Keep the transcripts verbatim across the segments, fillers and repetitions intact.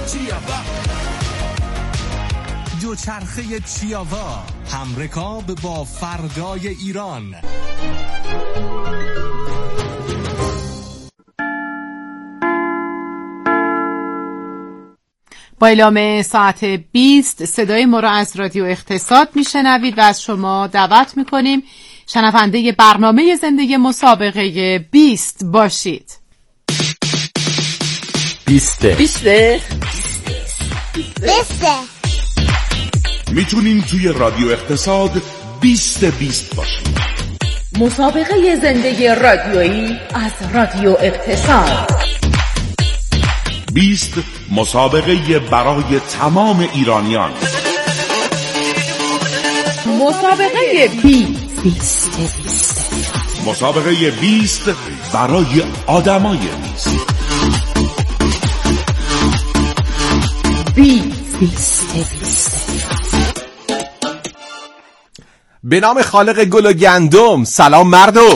دوچرخه چیاوا، همرکاب با فردای ایران. با اعلام ساعت بیست صدای ما را از رادیو اقتصاد میشنوید و از شما دعوت میکنیم شنونده برنامه زندگی مسابقه بیست باشید. بیسته بیسته بیسته میتونین توی رادیو اقتصاد بیست بیست باشید. مسابقه زندگی رادیویی از رادیو اقتصاد. بیست مسابقه برای تمام ایرانیان. مسابقه بیست بیست بیست مسابقه بیست برای آدمای بیست. بیست بیست بیست. به نام خالق گل و گندم. سلام مردم.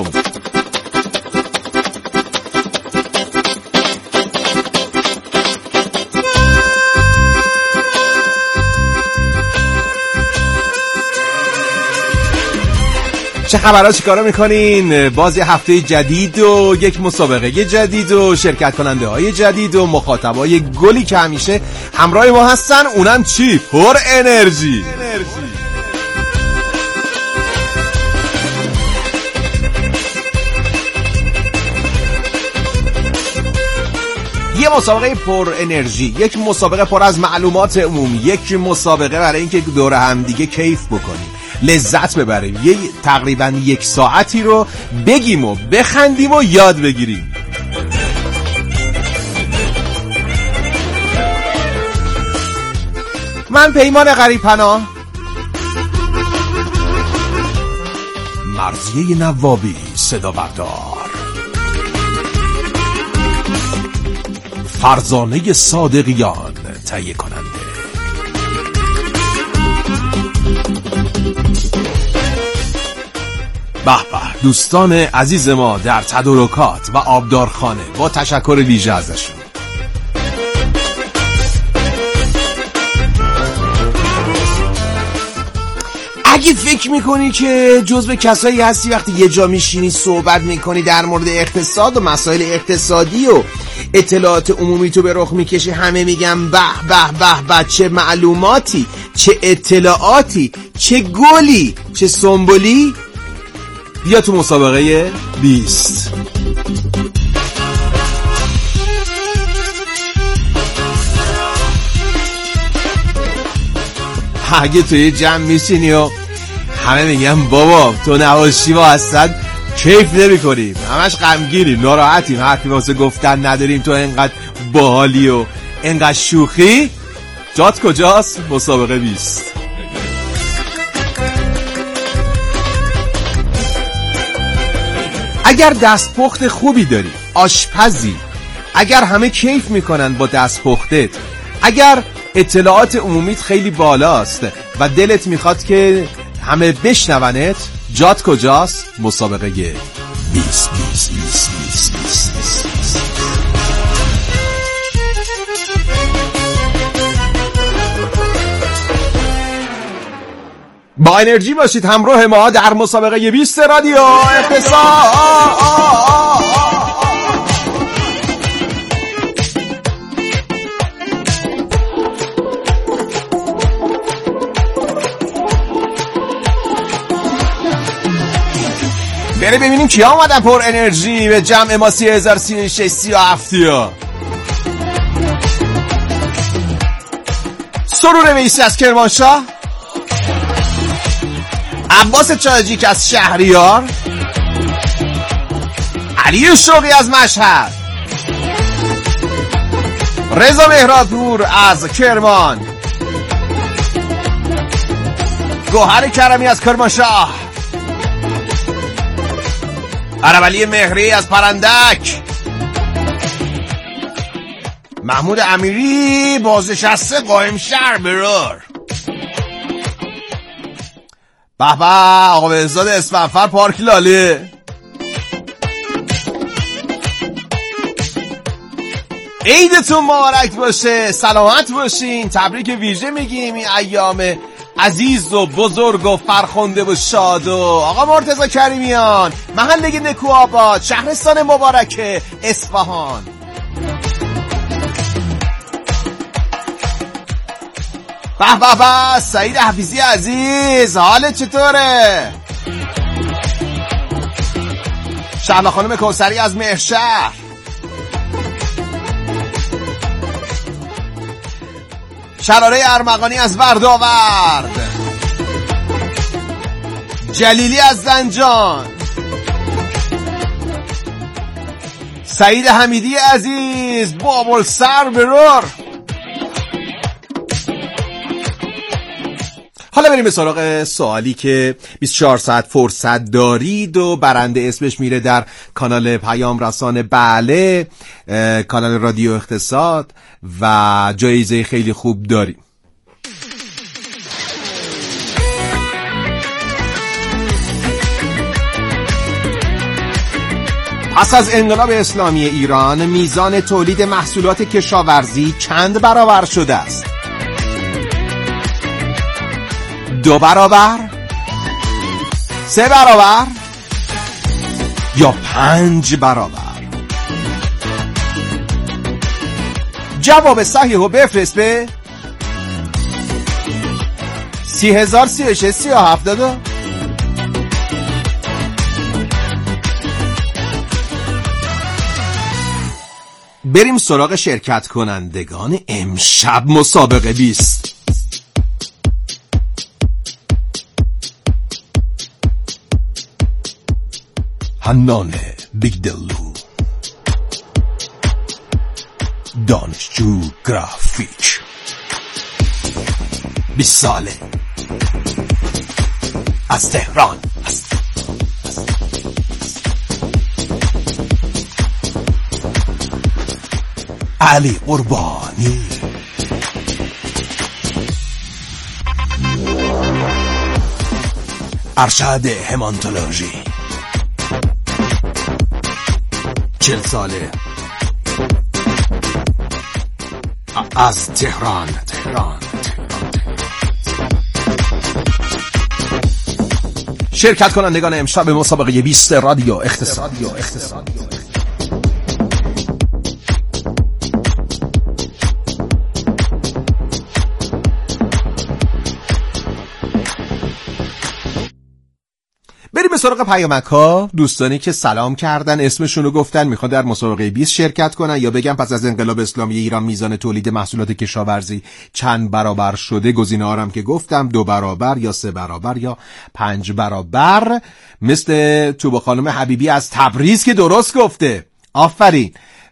چه خبرها، چیکارا میکنین؟ باز یه هفته جدید و یک مسابقه جدید و شرکت کننده های جدید و مخاطبای گلی که همیشه همراه ما هستن، اونم چی؟ پر انرژی. یه مسابقه پر انرژی، یک مسابقه پر از معلومات عمومی، یک مسابقه برای اینکه دور هم دیگه کیف بکنیم، لذت ببریم، یه تقریبا یک ساعتی رو بگیم و بخندیم و یاد بگیریم. من پیمان غریب‌پناه، مرضیه نوابی صدا بردار، فرزانه صادقیان تهیه کننده. به به دوستان عزیز ما در تدارکات و آبدارخانه، با تشکر ویژه ازشون. اگه فکر میکنی که جزو کسایی هستی وقتی یه جا میشینی صحبت میکنی در مورد اقتصاد و مسائل اقتصادی و اطلاعات عمومی تو به رخ میکشی، همه میگن به به به به چه معلوماتی، چه اطلاعاتی، چه گلی، چه سنبولی، بیا تو مسابقه بیست. اگه توی جمع میشینی و همه میگن بابا تو نباشی ما اصلا کیف نمی کنیم، همش غمگینیم، ناراحتیم، حرفی واسه گفتن نداریم، تو انقدر باحالی و انقدر شوخی، جات کجاست؟ مسابقه بیست. اگر دستپخت خوبی داری، آشپزی، اگر همه کیف میکنن با دستپختت، اگر اطلاعات عمومیت خیلی بالاست و دلت میخواد که همه بشنونت، جات کجاست؟ مسابقه بیست بیست بیست بیست بیست بیست. با انرژی باشید همراه ما در مسابقه بیست رادیو اقتصاد. بریم ببینیم کیا اومدن پر انرژی به جمع ما سی هزار سی و شش سی و هفت. سرور ویسی از کرمانشاه، عباس چاجیک از شهریار، علی شوقی از مشهد، رضا مهرادپور از کرمان، گوهر کرمی از کرمانشاه، عربعلی مهری از پرندک، محمود امیری بازنشسته قائم شهر برار، به به آقا بهزاد اسفنفر پارک لاله، عیدتون مبارک باشه، سلامت باشین، تبریک ویژه میگیم این ایام عزیز و بزرگ و فرخنده و شاد. و آقا مرتضی کریمیان، محله نکوآباد، شهرستان مبارک اصفهان. به به به، سعید حفیظی عزیز، حالت چطوره؟ شهلا خانم کوثری از مهرشهر، شراره ارمغانی از ورداورد، جلیلی از زنجان، سعید حمیدی عزیز، بابل سر برور. حالا بریم به سراغ سوالی که بیست و چهار ساعت فرصت دارید و برنده اسمش میره در کانال پیام رسان بله، کانال رادیو اقتصاد و جایزه خیلی خوب داریم. پس از انقلاب اسلامی ایران میزان تولید محصولات کشاورزی چند برابر شده است؟ دو برابر، سه برابر یا پنج برابر؟ جواب صحیح رو بفرست به سی هزار سی و شش سی و هفتاد. بریم سراغ شرکت کنندگان امشب مسابقه بیست. حنان بیگدلو، دانشجو گرافیک، بیست ساله، از تهران. علی قربانی، ارشد همانتولوژی، چل ساله، از تهران. تهران شرکت کنندگان امشب مسابقه بیست رادیو اقتصاد. بریم به سراغ پیامک ها. دوستانی که سلام کردن، اسمشون رو گفتن میخوان در مسابقه بیست شرکت کنن، یا بگم پس از انقلاب اسلامی ایران میزان تولید محصولات کشاورزی چند برابر شده. گزینه ها هم که گفتم، دو برابر یا سه برابر یا پنج برابر. مثل توبه خانم حبیبی از تبریز که درست گفته، آفرین.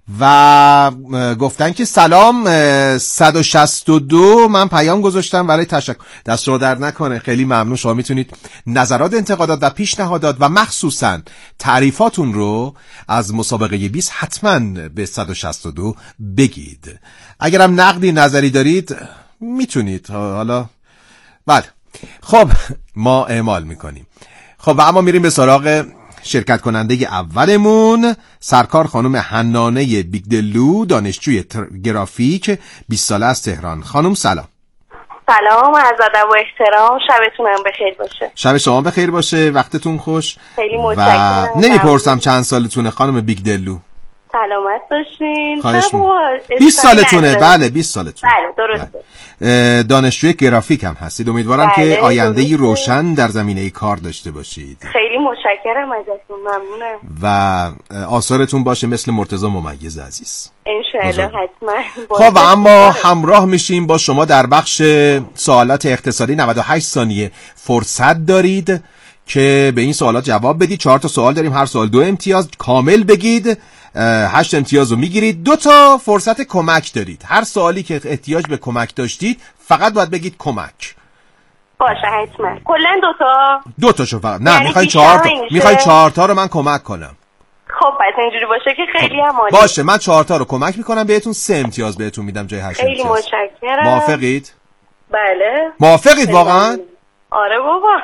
و گفتن که سلام، صد و شصت و دو من پیام گذاشتم برای تشکر. دست رو در نکنه، خیلی ممنون. شما میتونید نظرات، انتقادات و پیشنهادات و مخصوصا تعریفاتون رو از مسابقه بیست حتما به صد و شصت و دو بگید. اگرم نقدی نظری دارید میتونید. حالا بله، خب ما اعمال میکنیم. خب و اما میریم به سراغ شرکت کننده اولمون، سرکار خانم حنانه بیگدلو، دانشجوی گرافیک، بیست ساله از تهران. خانم سلام. سلام، عرض ادب و احترام، شبتون هم بخیر باشه. شب شما بخیر باشه، وقتتون خوش. خیلی متشکرم. و نمیپرسم چند سالتونه خانم بیگدلو. سلامت باشین. خواهش می‌کنم. بیست سالتونه؟ بله بیست سالتونه. بله درسته. بله. دانشجوی گرافیک هم هستید. امیدوارم بله، که آینده‌ای روشن در زمینه کار داشته باشید. خیلی متشکرم ازتون، ممنونم. و آثارتون باشه مثل مرتضی ممیز عزیز. انشاءالله حتما. خب و اما همراه میشیم با شما در بخش سوالات اقتصادی. نود و هشت ثانیه فرصت دارید که به این سوالات جواب بدید. چهار تا سوال داریم، هر سوال دو امتیاز کامل بگید. هشت امتیاز رو میگیرید. دو تا فرصت کمک دارید. هر سوالی که احتیاج به کمک داشتید فقط باید بگید کمک. باشه حتما. کلا دو تا. دو تاشو فقط. نه میخواین چهار تا. میخواین چهار تا رو من کمک کنم. خب پس اینجوری باشه که خیلی هم عالی. باشه، من چهار تا رو کمک میکنم، بهتون سه امتیاز بهتون میدم جای هشت امتیاز. خیلی متشکرم. موافقید؟ بله. موافقید واقعا؟ آره بابا.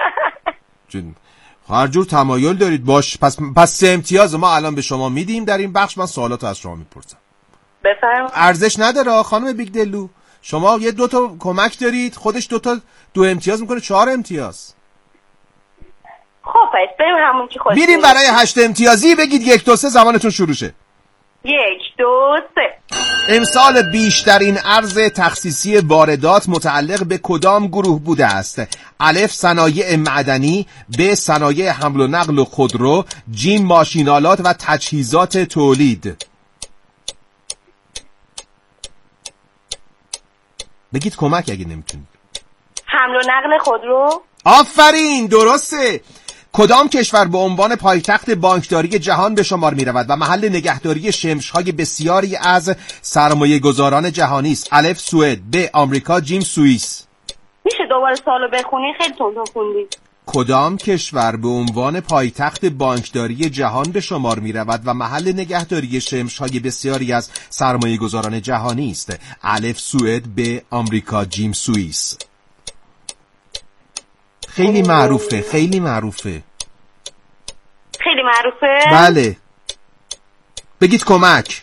جون هر جور تمایل دارید. باش، پس پس سه امتیاز ما الان به شما میدیم در این بخش. من سوالاتو از شما میپرسم. بفرمایید. ارزش نداره خانم بیگ دلو. شما یه دو تا کمک دارید، خودش دو تا دو امتیاز میکنه چهار امتیاز. خب پس بریم همون که خودتون میریم برای هشت امتیازی. بگید یک دو سه زمانتون شروع شه. یک دو سه. امسال بیشترین ارز تخصیصی واردات متعلق به کدام گروه بوده است؟ الف صنایع معدنی، ب صنایع حمل و نقل و خودرو، جیم ماشینالات و تجهیزات تولید. بگید کمک اگه نمیتونید. حمل و نقل خودرو. آفرین، درسته. کدام کشور به عنوان پایتخت بانکداری جهان به شمار می رود و محل نگهداری شمش‌های بسیاری از سرمایه گذاران جهانی است؟ الف سوئد، ب آمریکا، جیم سوئیس. میشه دوباره سوالو بخونی؟ خیلی تون خوندی. کدام کشور به عنوان پایتخت بانکداری جهان به شمار می رود و محل نگهداری شمش‌های بسیاری از سرمایه گذاران جهانی است؟ الف سوئد، ب آمریکا، جیم سوئیس. خیلی معروفه، خیلی معروفه. خیلی معروفه؟ بله. بگید کمک.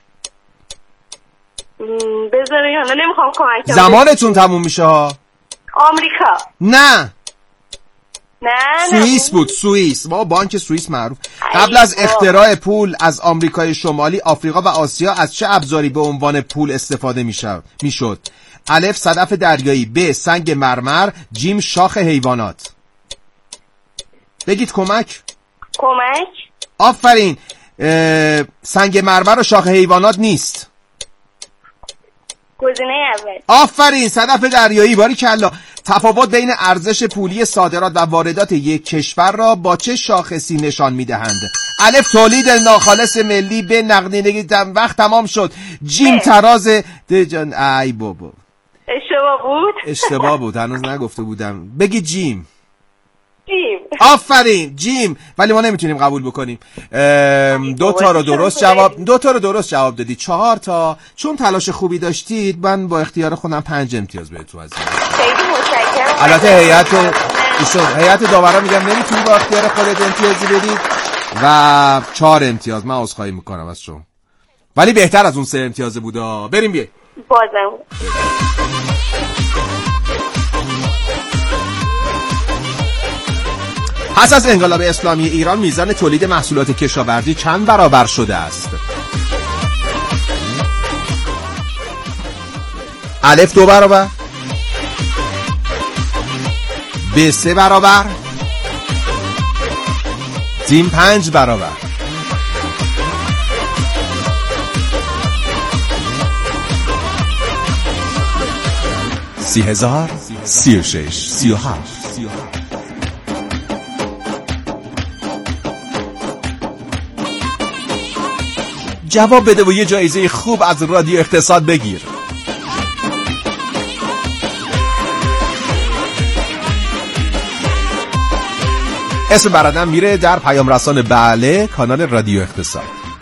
بذاری حالا نمیخوام کمک. زمانتون تموم میشه ها. آمریکا. نه. نه سوئیس بود، سوئیس. ما بانک سوئیس معروف. قبل از اختراع پول از آمریکای شمالی، آفریقا و آسیا از چه ابزاری به عنوان پول استفاده میشد؟ میشد؟ الف صدف دریایی، ب سنگ مرمر، جیم شاخ حیوانات. بگید کمک. کمک. آفرین. سنگ مرمر و شاخ حیوانات نیست. گزینه اول. آفرین، صدف دریایی. باریکلا. تفاوت بین ارزش پولی صادرات و واردات یک کشور را با چه شاخصی نشان میدهند؟ الف تولید ناخالص ملی، ب نقدینگی. وقت تمام شد. جیم تراز دجان. ای بابا اشتباه بود. اشتباه بود، هنوز نگفته بودم. بگید جیم. جیم. آفرین، جیم. ولی ما نمیتونیم قبول بکنیم. دو تا رو درست جواب دو تا رو درست جواب دادی. چهار تا چون تلاش خوبی داشتید من با اختیار خودم پنج امتیاز بهتون عزیزم. خیلی متشکرم. البته هیئت ایشون هیئت داورا میگم نمیتونی با اختیار خودت امتیازی بدید و چهار امتیاز. من عذرخواهی میکنم از شما. ولی بهتر از اون سه امتیاز بودا. بریم بیه. بازم. پس از انقلاب اسلامی ایران میزان تولید محصولات کشاورزی چند برابر شده است؟ الف دو برابر، ب سه برابر، جیم پنج برابر. سی هزار، سی و شش، سی و هفت. جواب بده و یه جایزه خوب از رادیو اقتصاد بگیر. اسم برادرم میره در پیام رسان بله کانال رادیو اقتصاد.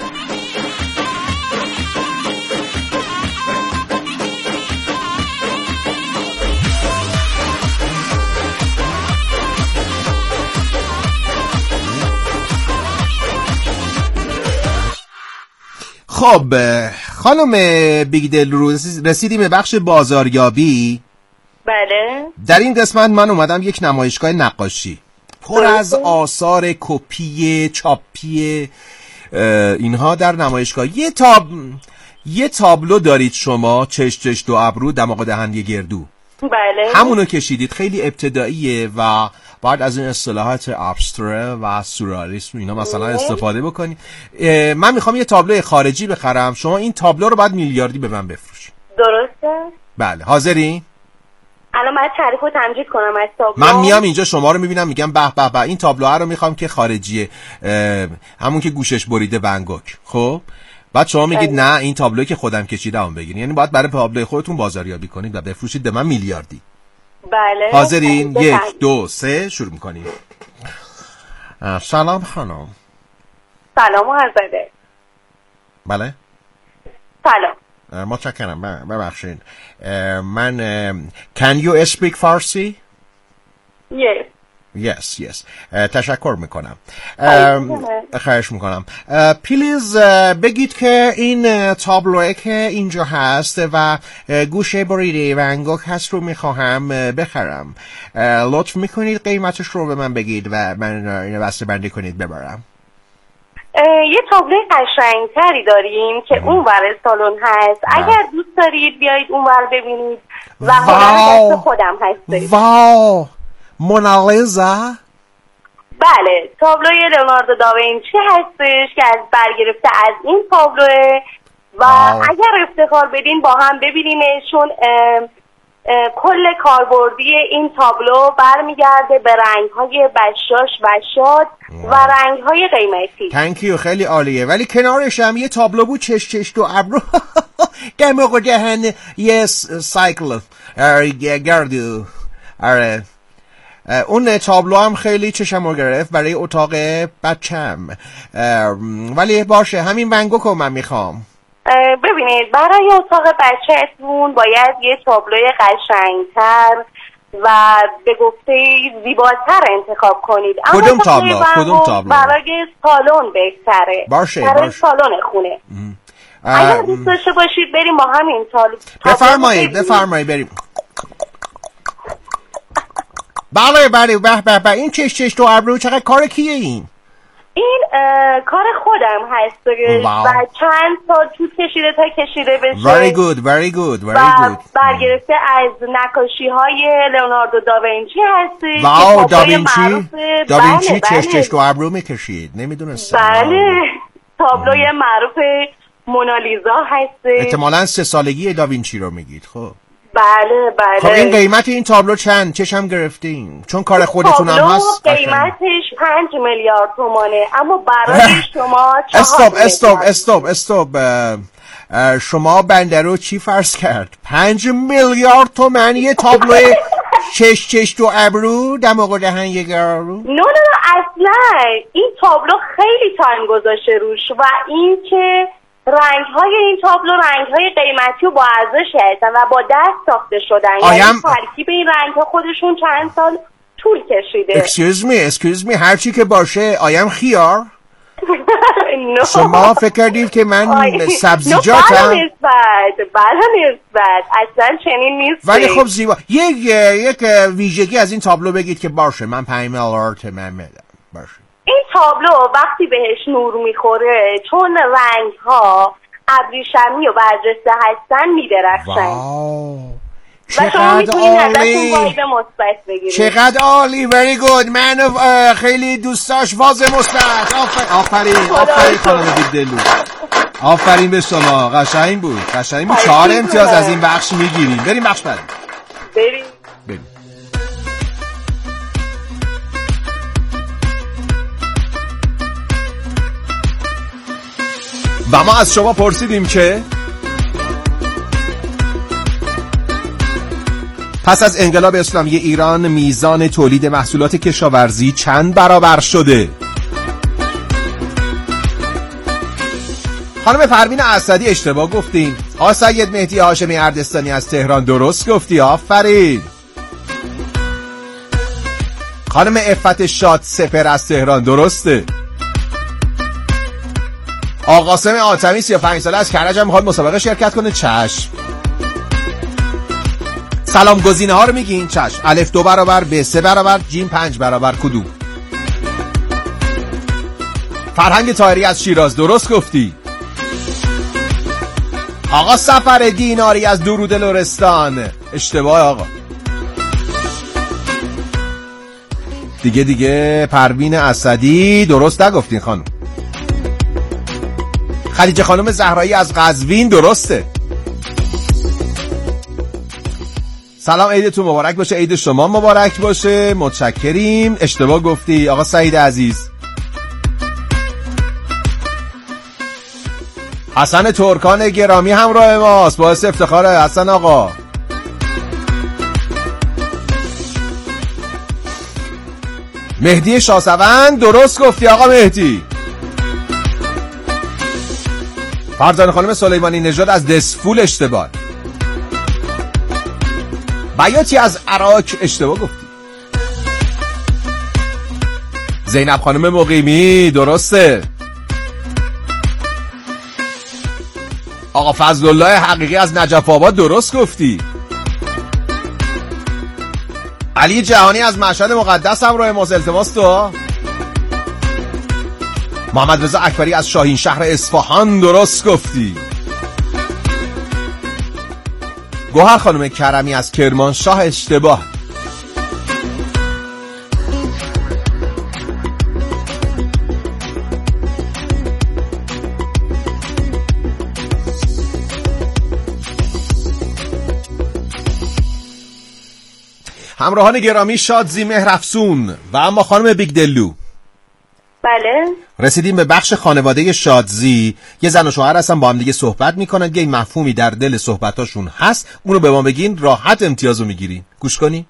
خب خانم بیگ دل رو رسیدیم به بخش بازاریابی. بله. در این قسمت من اومدم یک نمایشگاه نقاشی پر از آثار کپی چاپی اینها در نمایشگاه. یه تاب یه تابلو دارید شما، چش چش دو ابرو دماغ دهن یه گردو. بله. همونو کشیدید، خیلی ابتداییه و بعد از این اصطلاحات ابستره و سورئالیسم اینا مثلا استفاده بکنید. من میخوام یه تابلو خارجی بخرم، شما این تابلو رو بعد میلیاردی به من بفروشید. درسته؟ بله. حاضری؟ الان باید تعریف و تمجید کنم از تابلو. من میام اینجا شما رو میبینم میگم به به به این تابلوها رو میخوام که خارجیه، همون که گوشش بریده ونگوک. خب بعد شما میگید اه. نه این تابلویی که خودم کشیدم بگیرید. یعنی باید برای تابلوی خودتون بازاریابی کنید و بفروشید به من میلیاردی. بله. حاضرین؟ یک دو سه شروع میکنیم. سلام خانم. سلام آقازاده. بله. سلام. متشکرم. ببخشید من Can you speak فارسی؟ Yes. yes yes تشکر میکنم. خواهش میکنم. پلیز بگید که این تابلوه که اینجا هست و گوشه بریده ون گوگ هست رو میخواهم بخرم. لطف میکنید قیمتش رو به من بگید و من این بسته بندی کنید ببرم. یه تابلو قشنگتری داریم که اون ور سالن هست. اگر دوست دارید بیایید اون ور ببینید و هنر دست خودم هست. واو مونالیزا. بله تابلوی لئوناردو داوینچی هستش که از برگرفته از این تابلوه و واو. اگر افتخار بدین با هم ببینیمش چون کل کاربردی این تابلو برمیگرده به رنگ‌های بشاش بشاد و رنگ‌های قیمتی. تانکیو خیلی عالیه. ولی کنارش هم یه تابلو بود چش چش تو ابرو دماغ دهن یه سایکل گردو. آره اون تابلو هم خیلی چشمو گرفت برای اتاق بچم. ولی باشه همین ون گوگ رو من میخوام. ببینید برای اتاق بچه‌تون باید یه تابلوی قشنگتر و به گفته زیباتر انتخاب کنید. کدوم تابلو؟ کدوم تابلو؟ برای سالن بهتره. باشه برای باشه. سالن خونه. اگر دوست داشته باشید بریم ما همین تابلو. بفرمایید بفرمایید بریم. بله بله به به به این چش چش تو ابرو چقدر کار کیه این؟ این کار خودم هست و چند سال طول کشیده تا کشیده بشه. Very good, very good, very good. برگرفته از نقاشی های لئوناردو داوینچی هستی. واو داوینچی؟ داوینچی چش چش تو ابرو میکشید نمیدونستم. بله تابلوی معروف مونالیزا هستی. احتمالاً سه سالگی داوینچی رو میگید. خب بله بله. خب این قیمت این تابلو چند؟ چشم گرفتیم چون کار خودتون هم هست. قیمتش پنج میلیارد تومانه اما برای شما استوب استوب استوب استوب شما بنده رو چی فرض کرد؟ پنج میلیارد تومان یه تابلو چش چش تو ابرو دماغ دهن یه گرارو؟ نه نه نه اصلا این تابلو خیلی تایم گذاشته روش و این که رنگ های این تابلو رنگ های قیمتی و با ارزشی هستن و با دست ساخته شدن. آیم... یعنی ترکیب این رنگ ها خودشون چند سال طول کشیده. excuse me excuse me هرچی که باشه آیم خیار؟ no. شما فکر کردید که من سبزیجاتم؟ no بله نسبت بله نسبت اصلا چنین نیست. ولی خب زیبا. یک یک ویژگی از این تابلو بگید که باشه من پنج میلیارد من میدم. باشه این تابلو وقتی بهش نور میخوره چون رنگ ها ابریشمی و برجسته هستن میدرخشن. واو چقدر عالی چقدر عالی. very good من خیلی دوست داشت واز مثبت. آفرین آفرین خانم دیدلو آفرین به شما. قشنگ بود قشنگ بود. چهار امتیاز از این بخش میگیریم. بریم بخش بعدی. بریم بریم. و ما از شما پرسیدیم که پس از انقلاب اسلامی ایران میزان تولید محصولات کشاورزی چند برابر شده؟ خانم پروین اسدی اشتباه گفتین. آقا سید مهدی هاشمی اردستانی از تهران درست گفتی. آفرین. خانم عفت شاد سپر از تهران درسته. آقا قاسم آتمی سی و پنج ساله از کرج هم میخواد مسابقه شرکت کنه. چشم. سلام گزینه ها رو میگین. چشم. الف دو برابر، ب سه برابر، جیم پنج برابر. کدوم؟ فرهنگ طاهری از شیراز درست گفتی. آقا سفر دیناری از درود لرستان اشتباه آقا. دیگه دیگه پروین اسدی درست نگفتین خانم. خدیجه خانم زهرایی از قزوین درسته. سلام عیدتون مبارک باشه. عید شما مبارک باشه. متشکریم. اشتباه گفتی آقا سعید عزیز. حسن ترکان گرامی همراه ماست. باعث افتخاره حسن آقا. مهدی شاسوند درست گفتی آقا مهدی. فرزانه خانم سلیمانی نژاد از دسفول اشتباه. بیاتی از عراق اشتباه گفتی. زینب خانم مقیمی درسته. آقا فضلالله حقیقی از نجف آباد درست گفتی. علی جهانی از مشهد مقدس همراه ماست، التماس تو. محمد رضا اکبری از شاهین شهر اصفهان درست گفتی. گوهر خانم کرمی از کرمانشاه اشتباه. همراهان گرامی شادزی مهرافسون و اما خانم بیگدلو. بله رسیدیم به بخش خانواده شادزی. یه زن و شوهر هستن با هم دیگه صحبت میکنن، یه مفهومی در دل صحبتاشون هست، اونو به ما بگین، راحت امتیازو میگیرین. گوش کنی.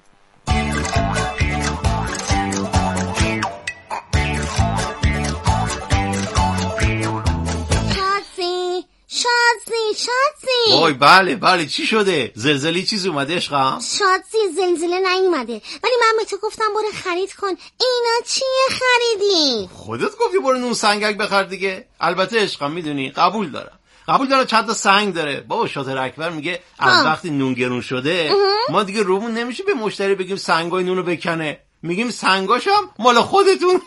شادزی شادزی وای بله بله چی شده؟ زلزله چیزی اومده عشقم؟ شادزی زلزله نیومده، ولی من به تو گفتم برو خرید کن. اینا چیه خریدی؟ خودت گفتی برو نون سنگک بخر دیگه. البته عشقم میدونی قبول دارم قبول دارم چند تا سنگ داره. بابا شاطر اکبر میگه از وقتی نون گرون شده اه. ما دیگه رومون نمیشه به مشتری بگیم سنگای نونو بکنه، میگیم سنگاشم مال خودتون.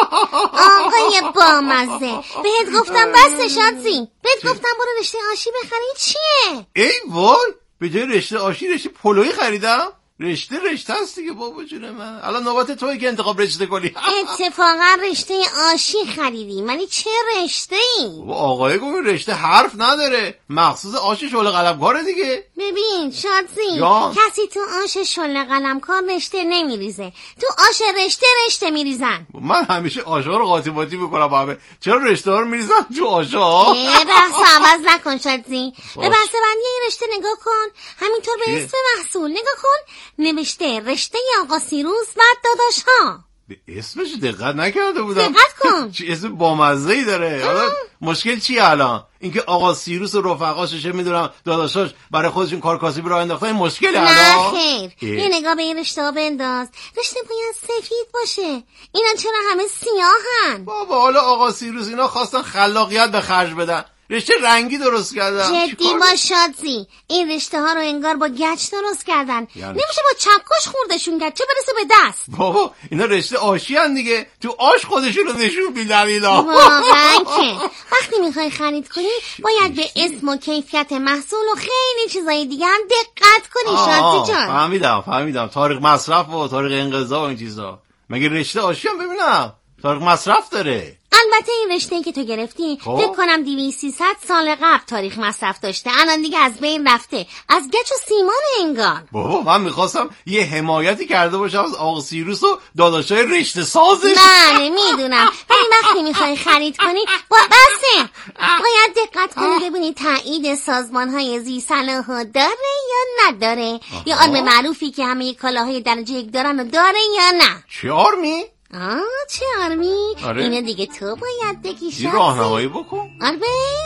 آقای بامزه بهت گفتم بسته شادزی، بهت گفتم برو رشته آشی بخری. چیه؟ ای وای به جای رشته آشی رشته پلویی خریدم. رشته رشته است دیگه بابا جون من. الان نوبت توئه که انتخاب رشته کنی. اتفاقا رشته آشی خریدی، ولی چه رشته ای؟ آقای گفت رشته حرف نداره، مخصوص آش شعله قلمکاره دیگه. ببین شادزی جان. کسی تو آش شعله قلمکار رشته نمیریزه، تو آش رشته رشته میریزن. من همیشه آشا رو قاطی باطی میکنم بابا، چرا رشته ها رو میریزن تو آشا؟ اه بحث عوض نکن شادزی. به بسته بندی این رشته نگاه کن، همینطور به اسم محصول نگاه کن، نوشته رشته آقا سیروس و داداش ها. به اسمش دقت نکرده بودم. دقت کن. چی اسم بامزه‌ای داره. حالا مشکل چیه الان؟ اینکه آقا سیروس و رفقاشش میدونم داداشاش برای خودشون کار کاسبی راه انداختن، این مشکل الان؟ نه خیر. یه نگاه به این رشته ها بنداز، رشته باید سفید باشه. اینا چرا همه سیاهن؟ بابا حالا آقا سیروس اینا خواستن خلاقیت به خرج بدن، رشته رنگی درست کردن. جدی با شادزی این رشته ها رو انگار با گچ درست کردن، یعنی نمیشه با چکش خوردشون کرد، چه برسه به دست. بابا اینا رشته آشی هن دیگه، تو آش خودشون رو نشون میدن اینا. واقعا که وقتی میخوای خرید کنی باید به اسم و کیفیت محصول و خیلی چیزای دیگه هم دقت کنی شادزی جان. فهمیدم فهمیدم تاریخ مصرف و تاریخ انقضا و این چیزا. مگه رشته آشی هم ببینم تاریخ مصرف داره؟ البته این رشته‌ای که تو گرفتی فکر کنم دویست سیصد سال قبل تاریخ مصرف داشته، الان دیگه از بین رفته، از گچ و سیمان انگار. بابا من میخواستم یه حمایتی کرده باشم از آقا سیروس و داداشای رشته سازش. بله میدونم، ولی وقتی میخوای خرید کنی با بسه باید دقت کنی ببینی تایید سازمان‌های ذی‌صلاح داره یا نداره. آها. یا آرم معروفی که همه کالاهای درجه یک دارن و داره یا نه. چه آرمی؟ آه چه آرمی؟ آره. اینو دیگه تو باید بگی شادزی. راهنمایی بکن. آره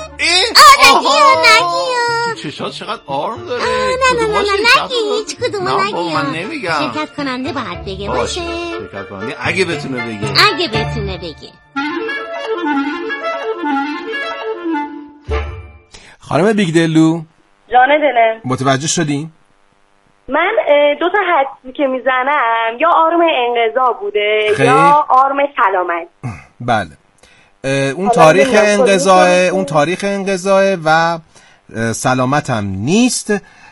آه نگیا نگیا چشات چقدر آرم داره. نه نه نه نه نگی هیچ کدومو نگی. من نمیگم. شرکت کننده باید بگه باشه. شرکت کننده اگه بتونه بگه. اگه بتونه بگه. خانم بیگدلو جان دلم متوجه شدین؟ من دو تا حدسی که میزنم یا آرم انقضا بوده خیلی؟ یا آرم سلامت. بله اون تاریخ انقضا اون تاریخ انقضا و سلامت هم نیست.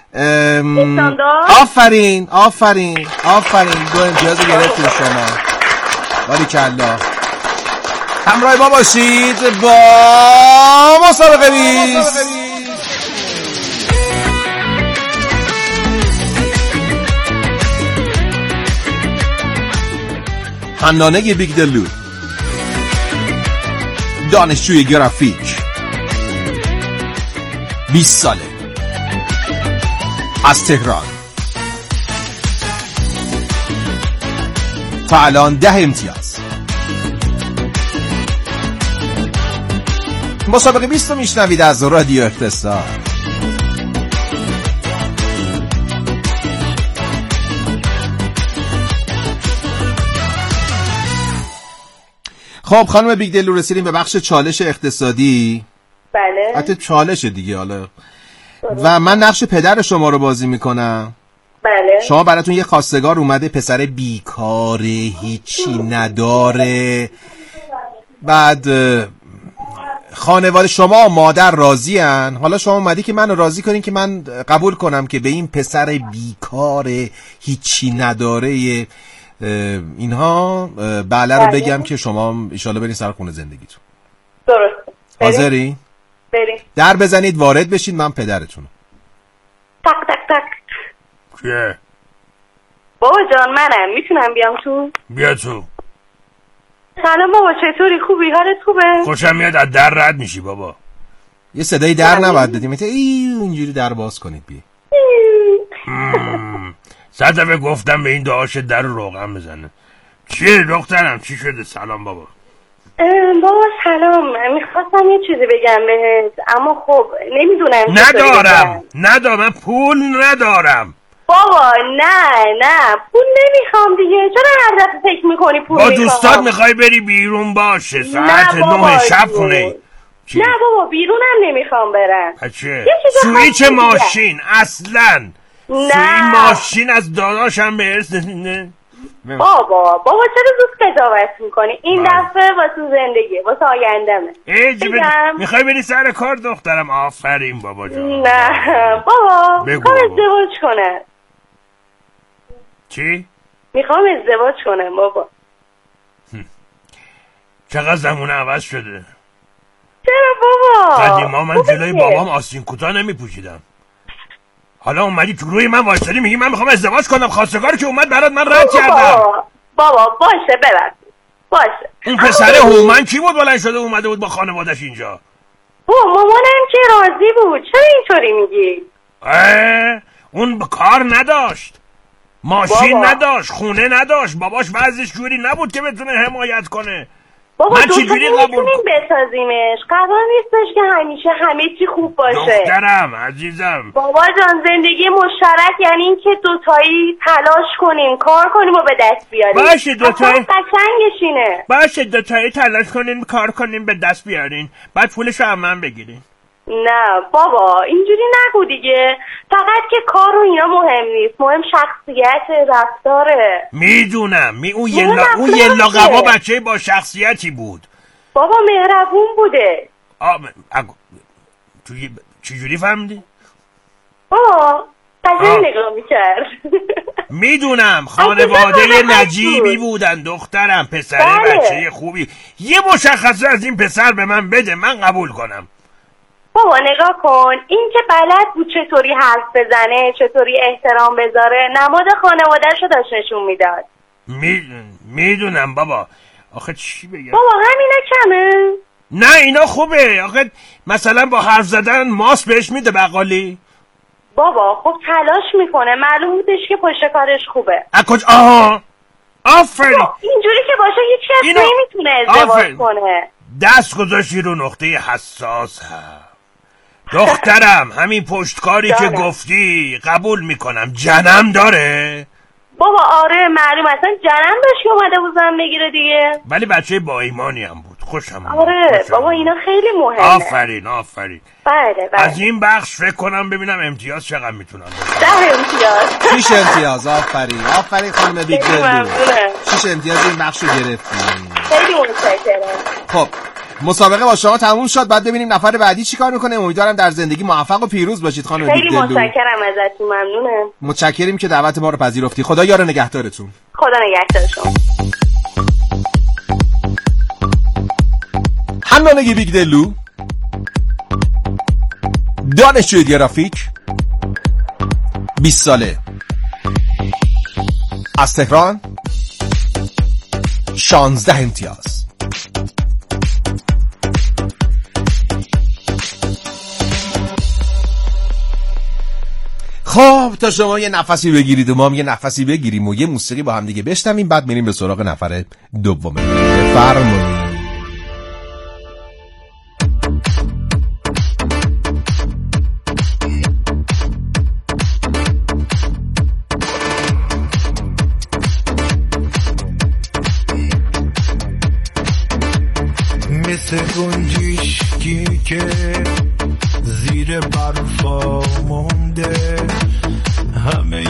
آفرین آفرین آفرین دو امتیاز گرفتید شما. باریکلا. همراه ما باشید با مسابقه بیست. حنانه بیگدلو دانشجوی گرافیک بیست ساله از تهران، تا الان ده امتیاز. مسابقه بیست رو میشنوید از رادیو اقتصاد. خب خانم بیگ دلو رسیدیم به بخش چالش اقتصادی. بله. حتی چالش دیگه حالا. و من نقش پدر شما رو بازی میکنم. بله. شما براتون یه خواستگار اومده، پسر بیکاره، هیچی نداره. بعد خانواده شما مادر راضی هن. حالا شما اومدی که منو راضی کنین که من قبول کنم که به این پسر بیکاره هیچی نداره اینها بله رو بگم که شما انشالله برین سر خونه زندگیتون. درست. حاضری؟ بریم. در بزنید وارد بشید، من پدرتونم. تک تک تک. کیه؟ بابا جان منم، میتونم بیام تو؟ بیا تو. سلام بابا، چطوری؟ خوبی؟ حالت خوبه؟ خوشم میاد از در رد میشی بابا. یه صدای در نباید بدیم، مثل ای اونجوری در باز کنید. بی صد دفعه گفتم به این دعاش در روغن بزنه. چیه دخترم؟ چی شده؟ سلام بابا. بابا سلام، میخواستم یه چیزی بگم بهت، اما خب نمیدونم. ندارم ندارم من پول ندارم بابا. نه نه پول نمیخوام دیگه. چرا هر دفعه فکر میکنی پول با میخوام؟ دوستات میخوای بری بیرون باشه ساعت نه شب خونه؟ نه بابا بیرونم نمیخوام برم. بچه سویچ ماشین اصلا نه. سویچ ماشین از داداشم به ارث نه. بابا بابا چرا زود قضاوت میکنی؟ این دفعه واسه زندگی، واسه آیندمه. میخوای بری سر کار دخترم؟ آفرین بابا جان. نه بابا میخوام ازدواج کنم. چی؟ میخوام ازدواج کنم بابا. چقدر زمونه عوض شده. چرا بابا؟ قدیما من جلوی بابام آستین کوتاه نمیپوشیدم، حالا اومدی تو روی من وایسادی میگی من میخوام ازدواج کنم. خواستگاری که اومد برات من رد کردم. بابا بابا باشه ببخشید باشه. اون پسر هومن کی بود بلند شده اومده بود با خانوادش اینجا؟ بابا مامانم که راضی بود. چرا اینطوری میگی؟ اه اون کار نداشت، ماشین بابا. نداشت، خونه نداشت، باباش وضعش جوری نبود که بتونه حمایت کنه. بابا من چجوری قبول بسازیمش؟ قرار نیستش که همیشه همه چی خوب باشه. دخترم عزیزم. بابا جان زندگی مشترک یعنی این که دوتایی تلاش کنیم، کار کنیم و به دست بیاریم. باشه دوتایی قشنگش اینه. باشه دوتایی تلاش کنیم، کار کنیم، به دست بیارین، بعد پولشو هم من بگیرین. نه بابا اینجوری نگو دیگه. فقط که کار و اینا مهم نیست، مهم شخصیت، رفتاره. میدونم می اون یه لا... اون یه لاغبا بچه با شخصیتی بود. بابا مهربون بوده. آ اگو... توی چجوری فهمیدی؟ بابا قشنگ نگاه میکرد. میدونم خانواده نجیبی بودن دخترم، پسره بله. بچه خوبی. یه مشخصه از این پسر به من بده من قبول کنم. بابا نگاه کن، این که بلد بود چطوری حرف بزنه، چطوری احترام بذاره، نماد خانواده‌اش رو داشت نشون میداد. می... میدونم بابا. آخه چی بگم؟ بابا همینا کمه؟ نه اینا خوبه. آخه مثلا با حرف زدن ماست بهش میده بقالی. بابا خب تلاش میکنه، معلوم بودش که پشت کارش خوبه. اکوج آها آفرین. اینجوری که باشه هیچ کس اینو... نمیتونه ازدواج کنه. دست گذاشتی رو نقطه حساس هم. دخترم همین پشتکاری که گفتی قبول میکنم. جنم داره؟ بابا آره معلوم، اصلا جنم داشت که اومده بود زن بگیره دیگه. ولی بچه با ایمانی هم بود. خوشم آره خوشم بابا اینا خیلی مهمه. آفرین آفرین. بله بله. از این بخش فکر کنم ببینم امتیاز چقدر میتونم ده امتیاز. شیش امتیاز. آفرین آفرین خانم بیگ دلو. شیش امتیاز این بخش رو گرفتیم. خیلی متشکرم. خب مسابقه با شما تموم شد، بعد ببینیم نفر بعدی چیکار میکنه. امیدوارم در زندگی موفق و پیروز باشید خانم بیگ دلو. خیلی متشکرم ازتون، ممنونم. متشکریم که دعوت ما رو پذیرفتی. خدا یار نگهدارتون. خدا نگهدار شما. حنانه بیگ دلو، دانشجوی گرافیک، بیست ساله، از تهران، شانزده امتیاز. خب تا شما یه نفسی بگیرید و ما هم یه نفسی بگیریم و یه موسیقی با هم دیگه بشنویم، بعد میریم به سراغ نفر دومه. بفرمایید. مثل گنجشکی که زیر برفا مونده همه